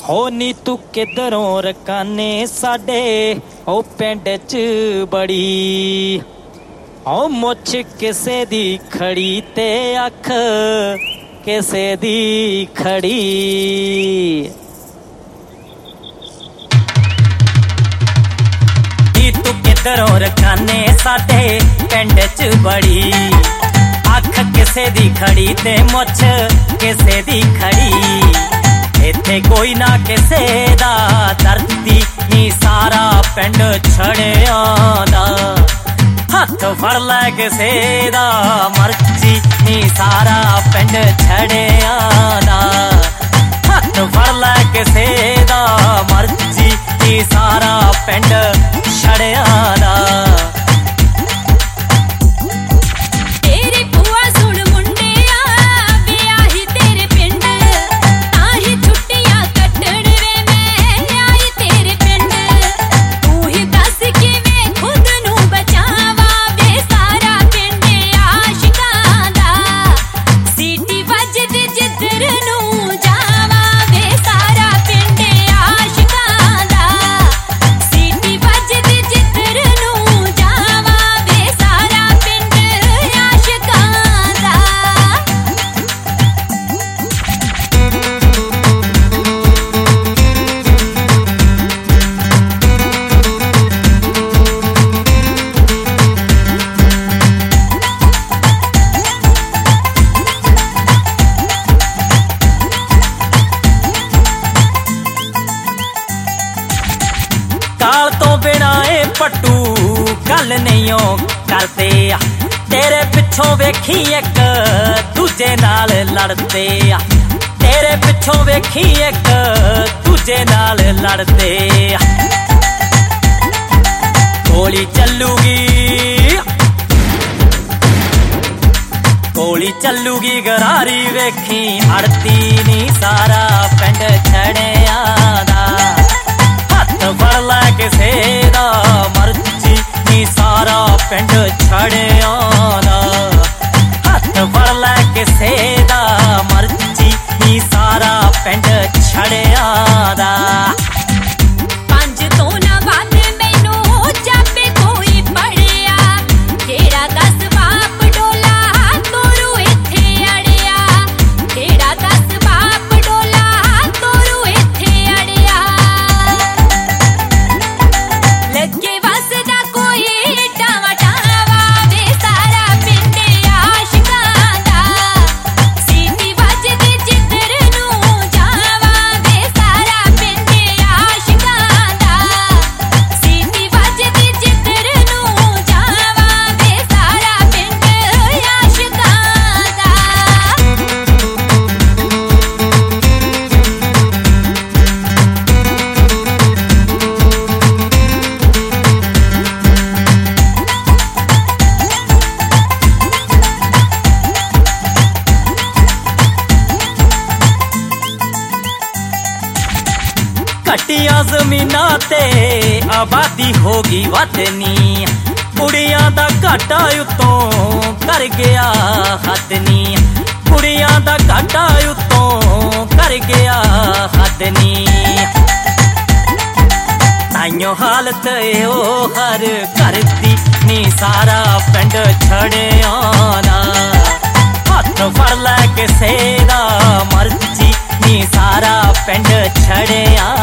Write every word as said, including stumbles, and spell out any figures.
हो नी तू किधरों रकाने साडे ओ पिंड च बड़ी ओ मुछ किसे दी खड़ी ते अख किसे दी खड़ी। नी तू किधरों रकाने साडे पिंड च बड़ी अख किसे दी खड़ी ते मुछ किसे दी खड़ी। इत्थे कोई ना किसे दा धरती नी सारा पिंड छड़िया दा हथ फड़ लै किसे दा मर्जी नी सारा पिंड छड़िया दा हथ फड़ लै किसे दा मर्जी नी सारा पिंड छड़िया दा। काल तो बिना ए पट्टू गल नहीं करते तेरे पिछों वेखी एक दूजे नाल लड़ते तेरे पिछों वेखी एक दूजे नाल लड़ते। गोली चलूगी गोली चलूगी गरारी वेखी अड़ती नी सारा पिंड छड़िया दा फड़ लै किसे दा मर्जी नी सारा पिंड छड़िया दा हथ फड़ लै किसे दा मर्जी नी सारा पिंड छड़िया दा। पंज तो ना बात मैनू जापे कोई पढ़िया केड़ा दस बाप डोला तोरू इत्थे अड़िया केड़ा दस बाप डोला तोरू इत्थे अड़िया। लगे वसदा कोई टावा टावा वे सारा पिंड आशिकां दा सीटी वजदी जिधर नू जावा वे सारा पिंड आशिकां दा सीटी वजदी जिधर नू जावा वे सारा पिंड आशिकां दा। कटिया जमीना ते आबादी होगी वतनी कुड़ियां दा घाटा उतों कर गया हद नी कुड़ियां दा घाटा उतों कर गया हद नी। ताइयों हालत ओ हर घर दी नी सारा पिंड छड़िया दा हथ फड़ लै किसे दा मर्जी नी सारा पिंड छड़िया